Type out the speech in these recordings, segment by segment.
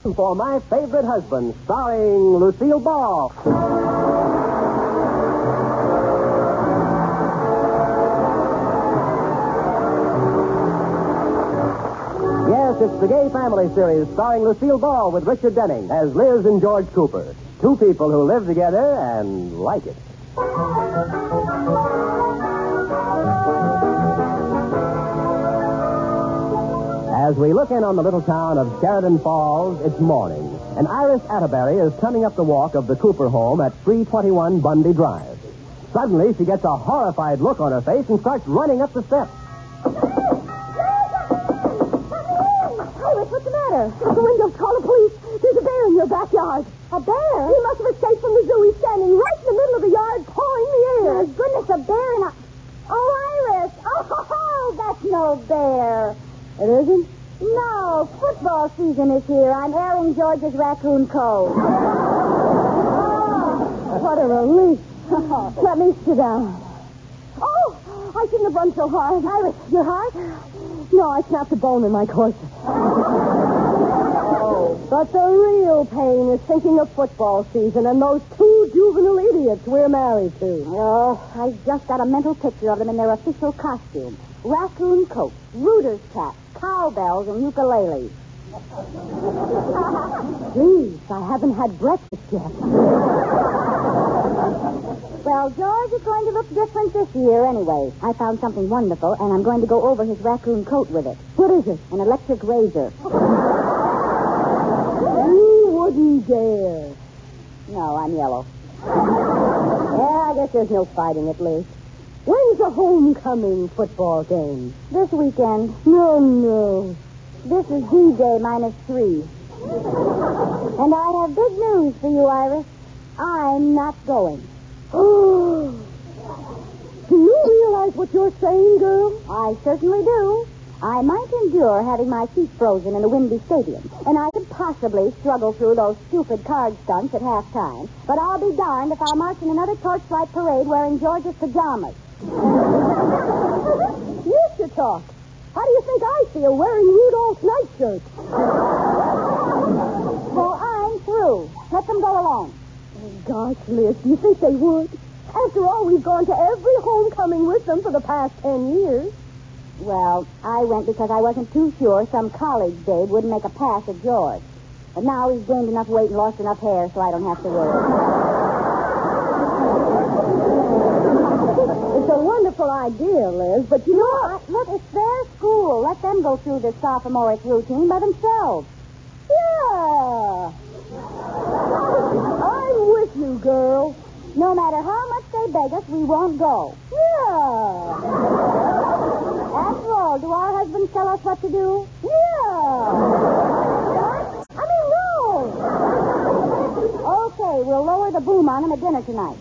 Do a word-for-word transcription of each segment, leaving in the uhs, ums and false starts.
for My Favorite Husband, starring Lucille Ball. Yes, it's the Gay Family series starring Lucille Ball with Richard Denning as Liz and George Cooper. Two people who live together and like it. As we look in on the little town of Sheridan Falls, it's morning, and Iris Atterbury is coming up the walk of the Cooper home at three twenty-one Bundy Drive. Suddenly, she gets a horrified look on her face and starts running up the steps. Iris, what's the matter? The window's call the police. There's a bear in your backyard. A bear? He must have escaped from the zoo. He's standing right in the middle of the yard, pawing the air. My goodness, a bear in a... Oh, Iris! Oh, that's no bear. It isn't? No, football season is here. I'm airing George's raccoon coat. What a relief. Let me sit down. Oh, I shouldn't have run so hard. Iris, your heart? No, I snapped a bone in my corset. Oh. But the real pain is thinking of football season and those two juvenile idiots we're married to. Oh, I just got a mental picture of them in their official costume. Raccoon coats, rooters caps, cowbells, and ukuleles. Please, I haven't had breakfast yet. Well, George is going to look different this year anyway. I found something wonderful, and I'm going to go over his raccoon coat with it. What is it? An electric razor. You wouldn't dare. No, I'm yellow. Yeah, I guess there's no fighting at least. When's the homecoming football game? This weekend. No, no. This is D-Day minus three. And I have big news for you, Iris. I'm not going. Do you realize what you're saying, girl? I certainly do. I might endure having my feet frozen in a windy stadium, and I could possibly struggle through those stupid card stunts at halftime, but I'll be darned if I'll march in another torchlight parade wearing George's pajamas. You should talk. How do you think I feel wearing Rudolph's nightshirt? So I'm through. Let them go alone. Oh, gosh, Liz, do you think they would? After all, we've gone to every homecoming with them for the past ten years. Well, I went because I wasn't too sure some college babe wouldn't make a pass at George. But now he's gained enough weight and lost enough hair, so I don't have to worry. It's a wonderful idea, Liz, but you know... Look, look, it's their school. Let them go through this sophomoric routine by themselves. Yeah. I'm with you, girl. No matter how much they beg us, we won't go. Yeah. After all, do our husbands tell us what to do? Yeah. I mean, no. Okay, we'll lower the boom on them at dinner tonight.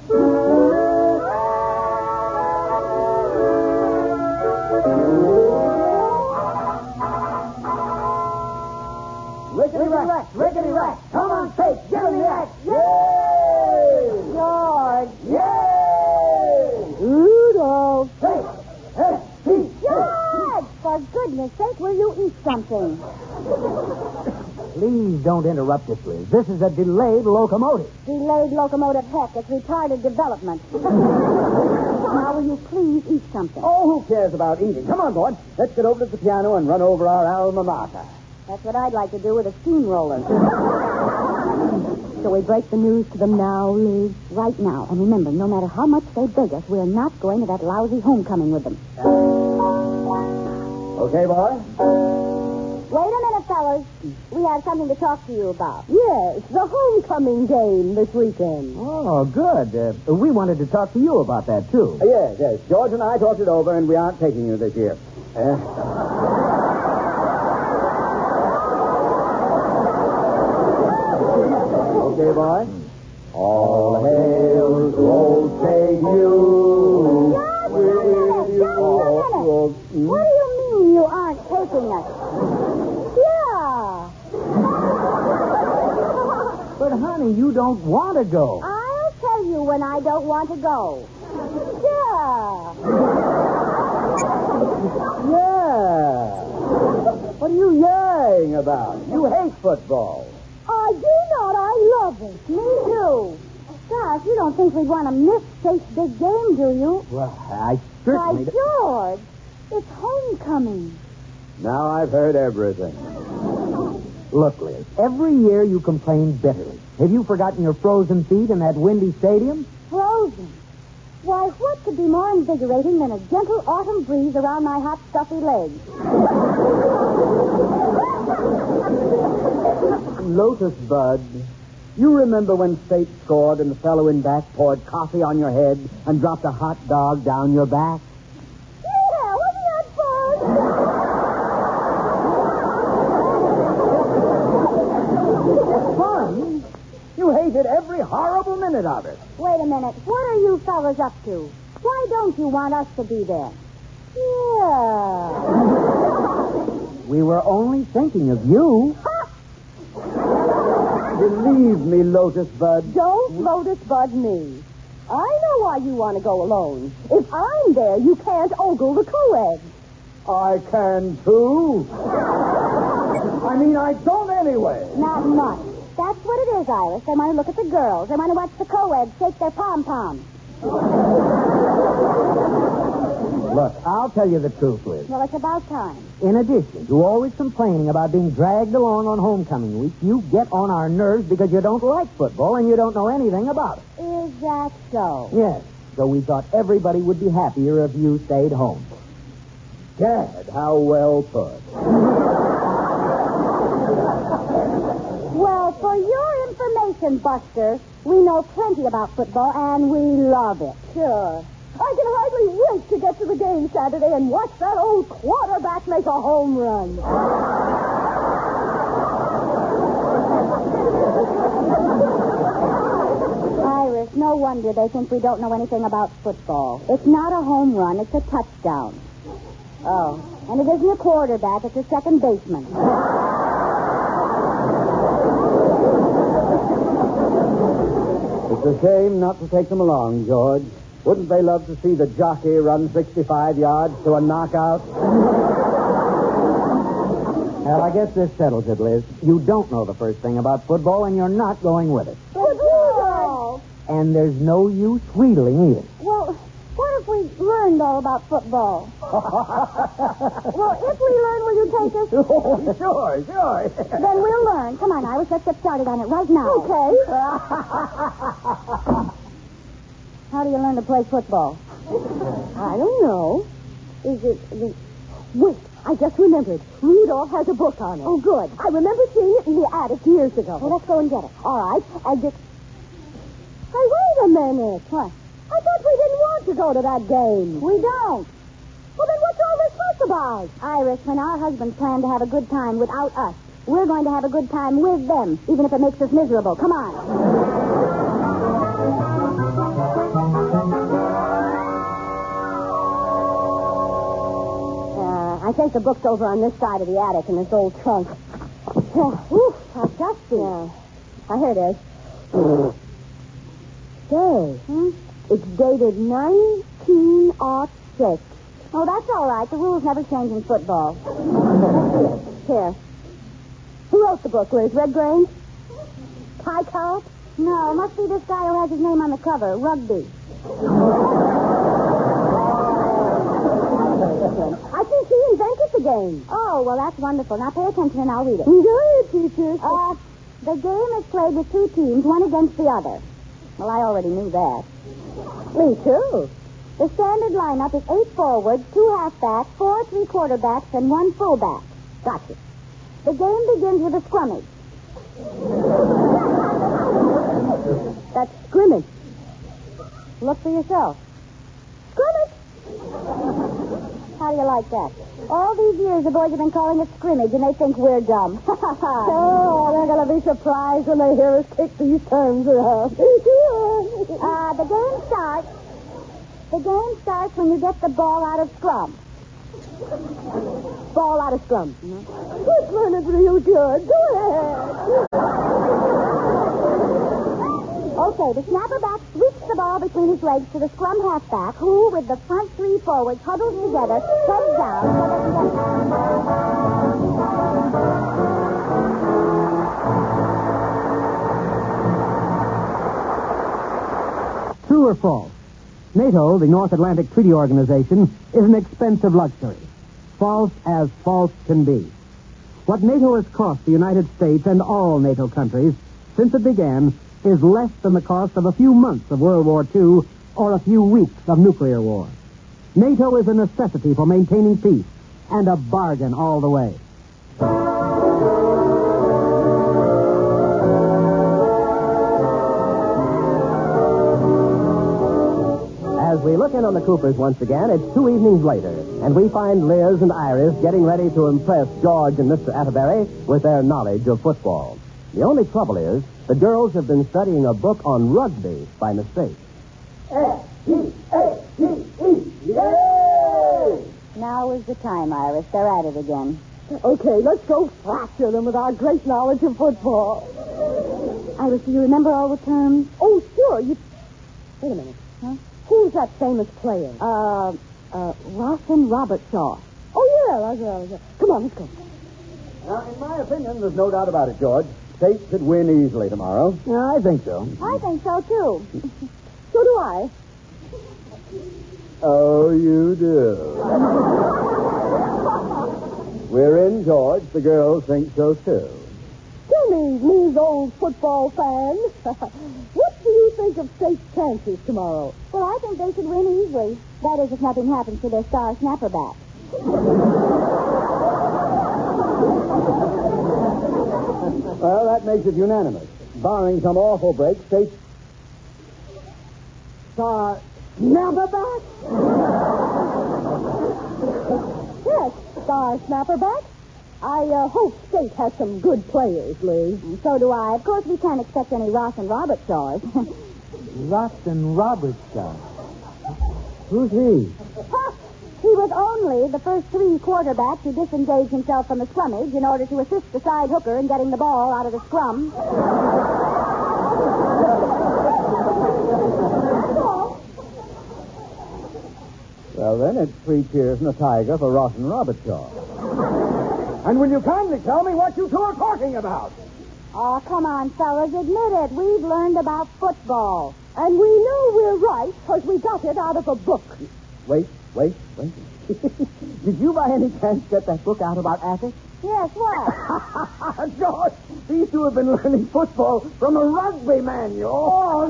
Rickety rack, rickety rack. Come on, take, get in the act. Yay! George. Yay! Rudolph. Take, hey, see, George! For goodness sake, will you eat something? Please don't interrupt us, Liz. This is a delayed locomotive. Delayed locomotive heck. It's retarded development. Now, will you please eat something? Oh, who cares about eating? Come on, boy. Let's get over to the piano and run over our alma mater. That's what I'd like to do with a steamroller. Shall we break the news to them now, Liz? Right now. And remember, no matter how much they beg us, we're not going to that lousy homecoming with them. Okay, boy? Wait a minute, fellas. We have something to talk to you about. Yes, the homecoming game this weekend. Oh, good. Uh, we wanted to talk to you about that, too. Uh, yes, yes. George and I talked it over, and we aren't taking you this year. Uh... Okay, boy? All hail to old St. Hugh. Just a minute, just a minute. What do you mean you aren't taking us? Yeah. But, honey, you don't want to go. I'll tell you when I don't want to go. Yeah. Yeah. What are you yaying about? You hate football. I do not. I love it. Me too. Gosh, you don't think we'd want to miss State's big game, do you? Well, I By certainly... George, it's homecoming. Now I've heard everything. Look, Liz, every year you complain bitterly. Have you forgotten your frozen feet in that windy stadium? Frozen. Why, what could be more invigorating than a gentle autumn breeze around my hot, stuffy legs? Lotus Bud, you remember when State scored and the fellow in back poured coffee on your head and dropped a hot dog down your back? Yeah, wasn't that fun? Fun? You hated every horrible minute of it. Wait a minute. What are you fellas up to? Why don't you want us to be there? Yeah. We were only thinking of you. Believe me, Lotus Bud. Don't Lotus Bud me. I know why you want to go alone. If I'm there, you can't ogle the co-ed. I can, too. I mean, I don't anyway. Not much. That's what it is, Iris. They want to look at the girls. They want to watch the co-eds shake their pom-poms. Look, I'll tell you the truth, Liz. Well, it's about time. In addition to always complaining about being dragged along on homecoming week, you get on our nerves because you don't like football and you don't know anything about it. Is that so? Yes. So we thought everybody would be happier if you stayed home. Gad, how well put. Well, for your information, Buster, we know plenty about football, and we love it. Sure. I can hardly wait to get to the game Saturday and watch that old quarterback make a home run. Iris, no wonder they think we don't know anything about football. It's not a home run, it's a touchdown. Oh, and it isn't a quarterback, it's a second baseman. It's a shame not to take them along, George. Wouldn't they love to see the jockey run sixty-five yards to a knockout? Well, I guess this settles it, Liz. You don't know the first thing about football, and you're not going with it. Football! And there's no use wheedling either. Well, what if we learned all about football? Well, if we learn, will you take us? Oh, sure, sure. Then we'll learn. Come on, Iris, let's get started on it right now. Okay. How do you learn to play football? I don't know. Is it... The... Wait, I just remembered. Rudolph has a book on it. Oh, good. I remember seeing it in the attic years ago. Well, let's go and get it. All right, and it... Hey, wait a minute. What? I thought we didn't want to go to that game. We don't. Well, then what's all this fuss about? Iris, when our husbands plan to have a good time without us, we're going to have a good time with them, even if it makes us miserable. Come on. Uh, I think the book's over on this side of the attic in this old trunk. Oof, how dusty. Yeah. Uh, here it is. Say, Hmm? it's dated nineteen oh six. Oh, that's all right. The rules never change in football. Here. Who wrote the book, Liz? Red Grange? Ty Cobb? No, it must be this guy who has his name on the cover, Rugby. I think he invented the game. Oh, well, that's wonderful. Now pay attention and I'll read it. Go ahead, teacher. Uh, the game is played with two teams, one against the other. Well, I already knew that. Me too. The standard lineup is eight forwards, two halfbacks, four three-quarterbacks, and one fullback. Gotcha. The game begins with a scrummage. That's scrimmage. Look for yourself. Scrimmage? How do you like that? All these years, the boys have been calling it scrimmage, and they think we're dumb. Oh, they're going to be surprised when they hear us kick these terms around. uh, the game starts. The game starts when you get the ball out of scrum. Ball out of scrum. Mm-hmm. This one is real good. Go ahead. Okay, the snapper back sweeps the ball between his legs to the scrum halfback, who, with the front three forwards huddled together, heads down. True or false? NATO, the North Atlantic Treaty Organization, is an expensive luxury. False as false can be. What NATO has cost the United States and all NATO countries since it began is less than the cost of a few months of World War Two or a few weeks of nuclear war. NATO is a necessity for maintaining peace and a bargain all the way. As we look in on the Coopers once again, it's two evenings later, and we find Liz and Iris getting ready to impress George and Mister Atterbury with their knowledge of football. The only trouble is, the girls have been studying a book on rugby by mistake. S T A T E. Yay! Now is the time, Iris. They're at it again. Okay, let's go fracture them with our great knowledge of football. Iris, do you remember all the terms? Oh, sure. You... Wait a minute. Huh? Who's that famous player? Uh, uh, Rawson Robertshaw. Oh, yeah. That's right, that's right. Come on, let's go. Now, in my opinion, there's no doubt about it, George. State could win easily tomorrow. Yeah, I think so. I think so, too. So do I. Oh, you do. We're in, George. The girls think so, too. Tell me, me's old football fan, what do you think of State's chances tomorrow? Well, I think they should win easily. That is, if nothing happens to their star snapper back. Well, that makes it unanimous. Barring some awful break, State... Star snapper back? Yes, star snapper back. I uh, hope State has some good players, Liz. So do I. Of course, we can't expect any Rawson Robertshaws. Rawson Robertshaw. Who's he? He was only the first three quarterbacks to disengage himself from the scrummage in order to assist the side hooker in getting the ball out of the scrum. Well, then, it's three cheers and a tiger for Rawson Robertshaw. And will you kindly tell me what you two are talking about? Oh, come on, fellas. Admit it. We've learned about football. And we know we're right because we got it out of a book. Wait, wait, wait. Did you by any chance get that book out about athletics? Yes, what? George, these two have been learning football from a rugby manual. Oh,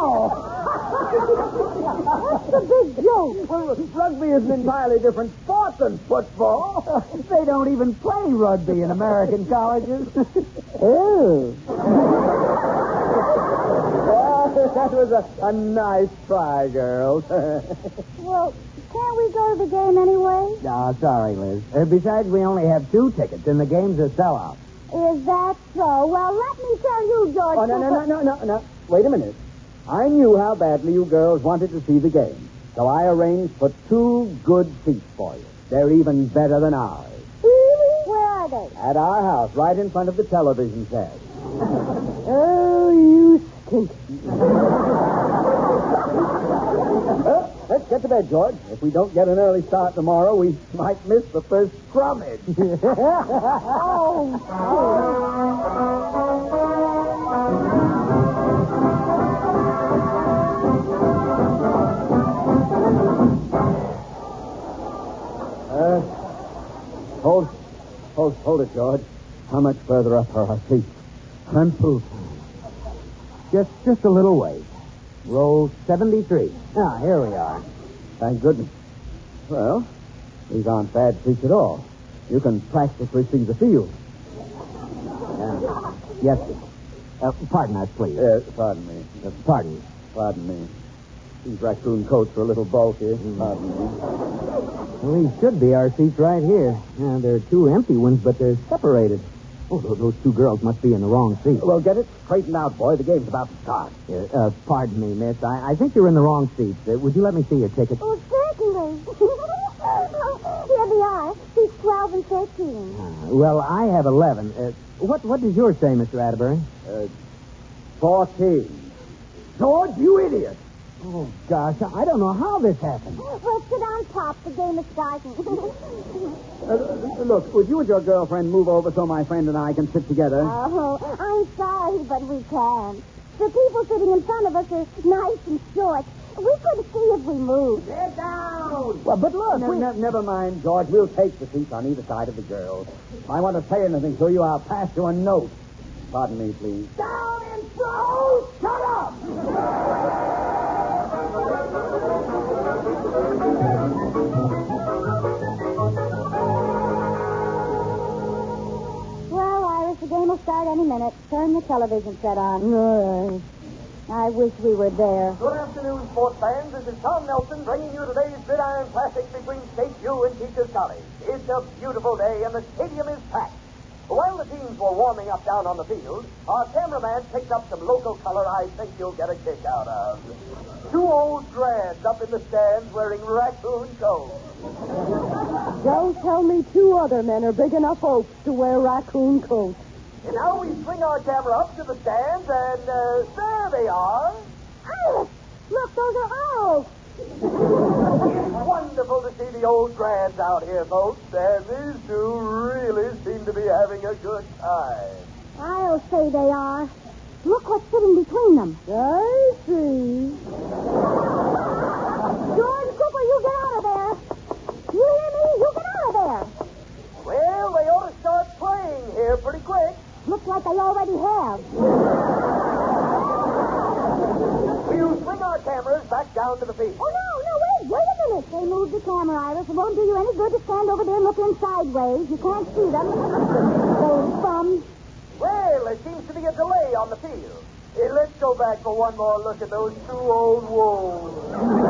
no. What's the big joke? Well, rugby is an entirely different sport than football. They don't even play rugby in American colleges. Oh. That was a, a nice try, girls. Well, can't we go to the game anyway? No, sorry, Liz. Uh, besides, we only have two tickets, and the game's a sellout. Is that so? Well, let me tell you, George. Oh, no, no, no, no, no, no. Wait a minute. I knew how badly you girls wanted to see the game, so I arranged for two good seats for you. They're even better than ours. Really? Where are they? At our house, right in front of the television set. Oh, you stink. Well, let's get to bed, George. If we don't get an early start tomorrow, we might miss the first scrummage. Oh, Uh, hold, hold, hold it, George. How much further up are our seats? I'm full. Just, just a little way. Row seventy-three. Ah, here we are. Thank goodness. Well, these aren't bad seats at all. You can practically see the field. Uh, yes, sir. Uh, pardon us, please. Uh, pardon me. Uh, pardon. Pardon me. These raccoon coats are a little bulky. Pardon me. Well, these should be our seats right here. Yeah, there are two empty ones, but they're separated. Oh, those two girls must be in the wrong seat. Well, get it straightened out, boy. The game's about to start. Uh, uh, pardon me, miss. I, I think you're in the wrong seat. Uh, would you let me see your ticket? Oh, certainly. Here they are. Seats twelve and thirteen. Uh, well, I have eleven. Uh, what What does yours say, Mister Atterbury? Uh, fourteen. George, you idiot. Oh, gosh, I don't know how this happened. Oh, Well, sit down, Pop. The game is starting. Uh, look, would you and your girlfriend move over so my friend and I can sit together? Oh, I'm sorry, but we can't. The people sitting in front of us are nice and short. We could see if we moved. Sit down! Well, but look, Ne- we... ne- never mind, George. We'll take the seats on either side of the girls. If I want to say anything to you, I'll pass you a note. Pardon me, please. Down and throw! Shut up! Well, Iris, the game will start any minute. Turn the television set on. All right. I wish we were there. Good afternoon, sports fans. This is Tom Nelson bringing you today's Gridiron Classic between State U and Teachers College. It's a beautiful day, and the stadium is packed. While the teams were warming up down on the field, our cameraman picked up some local color I think you'll get a kick out of. Two old grads up in the stands wearing raccoon coats. Don't tell me two other men are big enough oaks to wear raccoon coats. And now we swing our camera up to the stands, and uh, there they are. Iris, look, those are owls. It's wonderful to see the old grads out here, folks, and these two really seem to be having a good time. I'll say they are. Look what's sitting between them. I see. George Cooper, you get out of there. You hear me? You get out of there. Well, they ought to start playing here pretty quick. Looks like they already have. We'll swing our cameras back down to the field. Oh, no, no, wait, wait a minute. They moved the camera, Iris. It won't do you any good to stand over there looking sideways. You can't see them. Those bums. Well, there seems to be a delay on the field. Hey, let's go back for one more look at those two old wolves.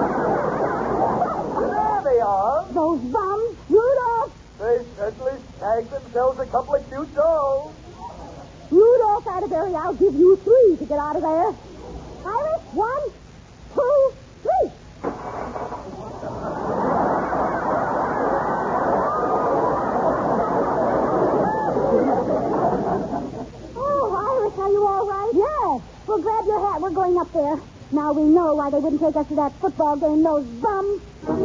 There they are. Those bums. Rudolph. They certainly snagged themselves a couple of cute dolls. Rudolph Atterbury, I'll give you three to get out of there. Iris, one, two, three. Oh, Iris, are you all right? Yes. Well, grab your hat. We're going up there. Now we know why they wouldn't take us to that football game, those bums.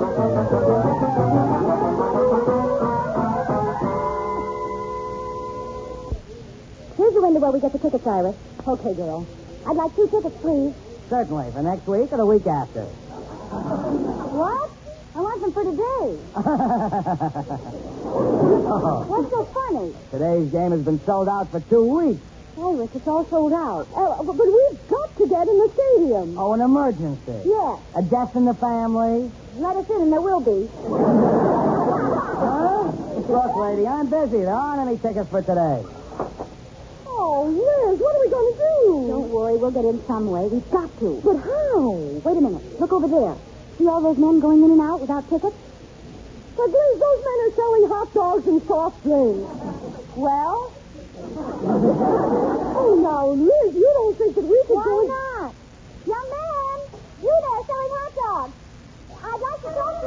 Here's the window where we get the tickets, Iris. Okay, girl. I'd like two tickets, please. Certainly, for next week or the week after. What? I want them for today. Oh, What's so funny? today's game has been sold out for two weeks. Iris, it's all sold out. Uh, but we've got to get in the stadium. Oh, an emergency. Yes. A death in the family. Let us in, and there will be. Huh? Look, lady, I'm busy. There aren't any tickets for today. Oh, Liz, what are we going to do? Don't worry, we'll get in some way. We've got to. But how? Wait a minute. Look over there. See all those men going in and out without tickets? But Liz, those men are selling hot dogs and soft drinks. Well? Oh, now, Liz, you don't think that we could Why go... not? Young man, you there selling hot dogs. I'd like to talk to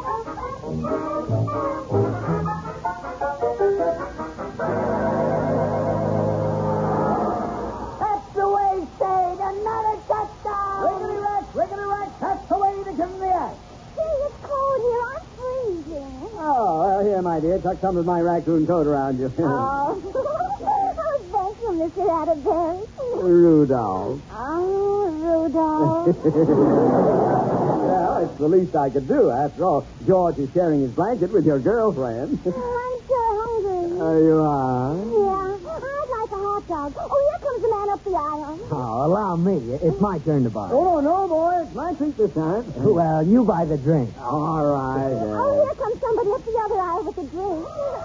That's the way, Shade. Another touchdown. Riggedy rack, riggedy rack. That's the way to give them the act. Gee, it's cold here. I'm freezing. Oh, well, here, my dear. Tuck some of my raccoon coat around you. Oh. Oh, thank you, Mister Atterbury. Rudolph. Oh, Rudolph. Well, it's the least I could do. After all, George is sharing his blanket with your girlfriend. I'm so hungry. Oh, you are? Yeah, I'd like a hot dog. Oh, here comes the man up the aisle. Oh, allow me. It's my turn to buy. Oh, no, boy. It's my treat this time. Well, you buy the drink. All right. Oh, Uh, here comes somebody up the other aisle with a drink.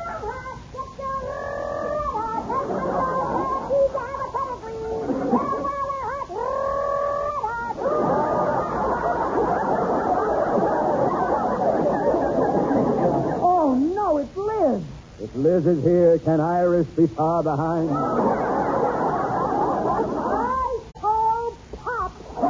Oh, no, it's Liz. if Liz is here, can Iris be far behind? I told Pop.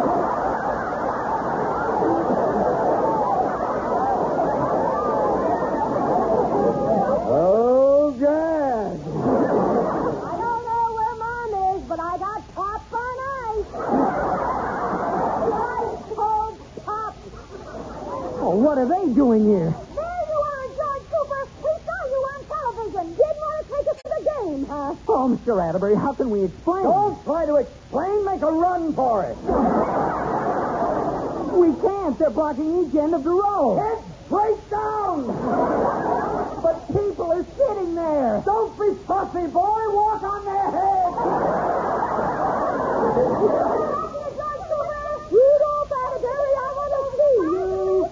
Oh, God. I don't know where Mom is, but I got Pop on ice. I told Pop. Oh, Oh, what are they doing here? There you are, George Cooper. We saw you on television. Didn't want to take us to the game, huh? Oh, Mister Atterbury, how can we explain? Don't try to explain. Make a run for it. We can't. They're blocking each end of the road. Head straight down. But people are sitting there. Don't be fussy, boy. Walk on their heads. You don't matter, Barry. I want to see you.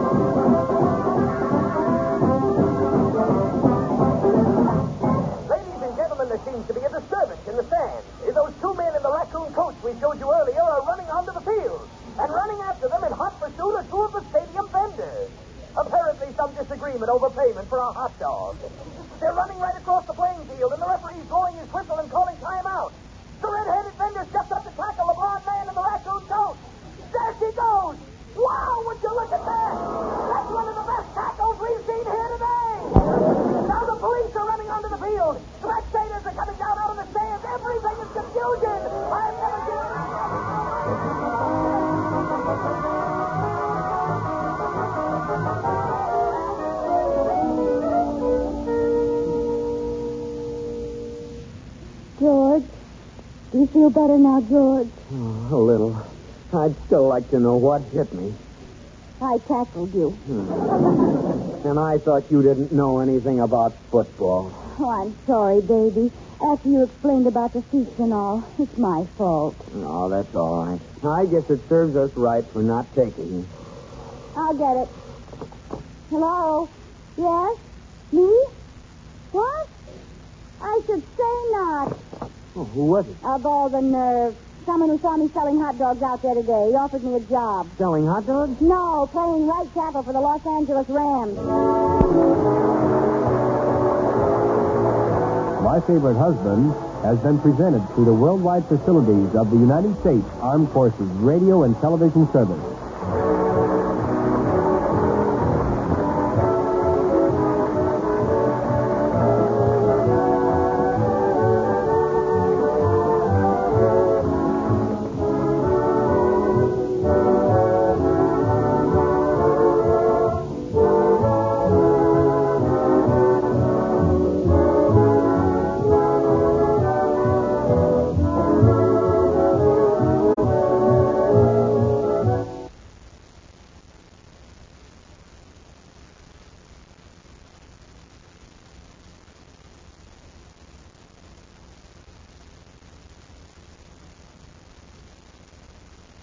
Ladies and gentlemen, there seems to be a disturbance in the stands. Those two men in the raccoon coach we showed you earlier are running onto the field. And running after them in hot pursuit are two of the stadium vendors. Apparently some disagreement over payment for a hot dog. They're running right across the playing field, and the referee's blowing his whistle and calling timeout. The red-headed vendor steps up to tackle the blonde man in the raccoon coat. There she goes! Wow, would you look at that? That's one of the best tackles we've seen here today! Now the police are running onto the field. Spectators are coming down out of the stands. Everything is confusion. I've never seen... George, do you feel better now, George? Oh, a little. I'd still like to know what hit me. I tackled you. And I thought you didn't know anything about football. Oh, I'm sorry, baby. After you explained about the seats and all, it's my fault. Oh, that's all right. I guess it serves us right for not taking you. I'll get it. Hello? Yes? Me? What? I should say not. Oh, who was it? Of all the nerve. Someone who saw me selling hot dogs out there today. He offered me a job. Selling hot dogs? No, playing right tackle for the Los Angeles Rams. My Favorite Husband has been presented through the worldwide facilities of the United States Armed Forces Radio and Television Service.